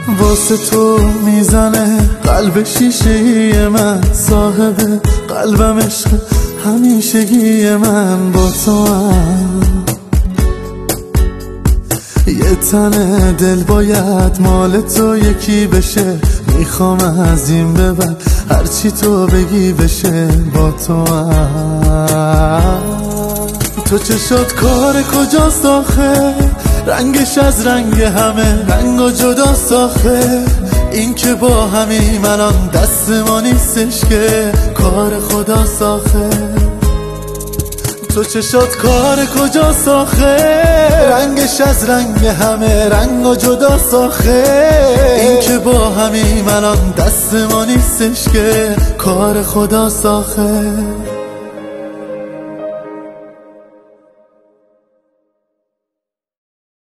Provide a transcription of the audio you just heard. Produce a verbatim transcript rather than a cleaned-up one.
واسه تو میزنه قلب شیشه من، صاحب قلبم عشق همیشگی من با تو هم. یه تنه دل باید مال تو یکی بشه، میخوام از این به بعد هرچی تو بگی بشه با تو هم. تو چشات کار کجاست آخه، رنگش از رنگ همه رنگ و جدا ساخه، این که با همیم الان دست ما نیستش که کار خدا ساخه. تو چشات کار کجا ساخه، رنگش از رنگ همه رنگ و جدا ساخه، این که با همیم الان دست ما نیستش که کار خدا ساخه.